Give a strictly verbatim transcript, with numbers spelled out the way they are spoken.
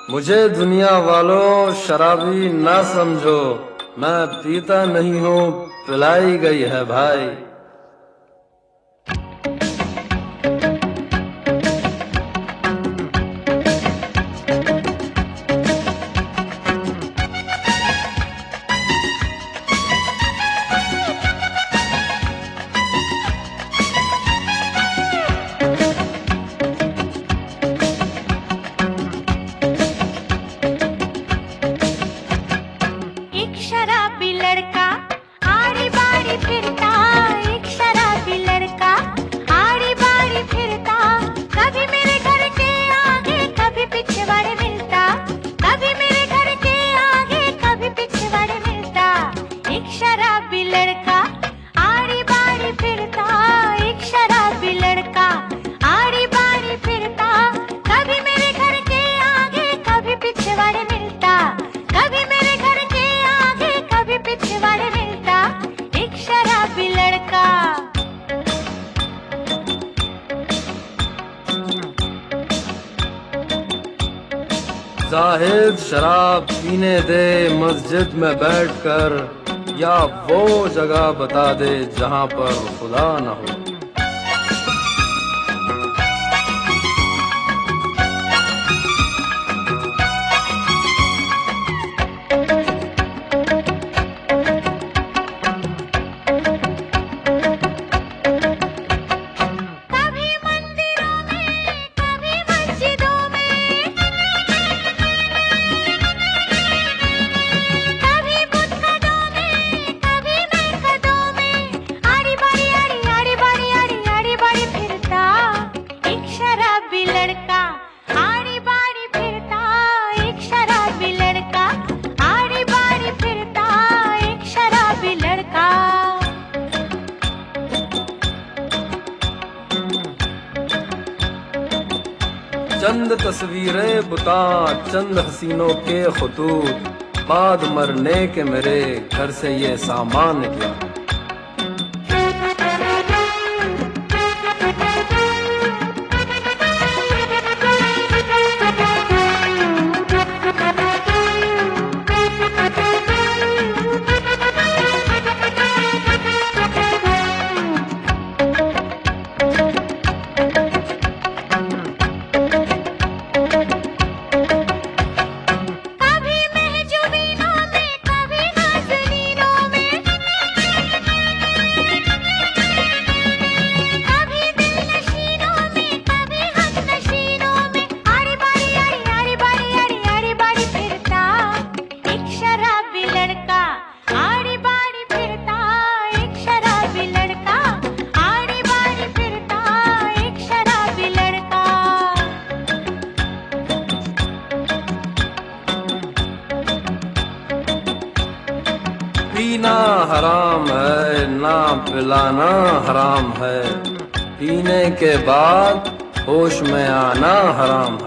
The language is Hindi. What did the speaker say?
मुझे दुनिया वालों शराबी ना समझो, मैं पीता नहीं हूँ, पिलाई गई है भाई। जाहिद शराब पीने दे मस्जिद में बैठकर, या वो जगह बता दे जहां पर खुदा न हो। चंद तस्वीरें बुता, चंद हसीनों के खुतूत, बाद मरने के मेरे घर से ये सामान निकला। पीना हराम है, ना पिलाना हराम है, पीने के बाद होश में आना हराम है।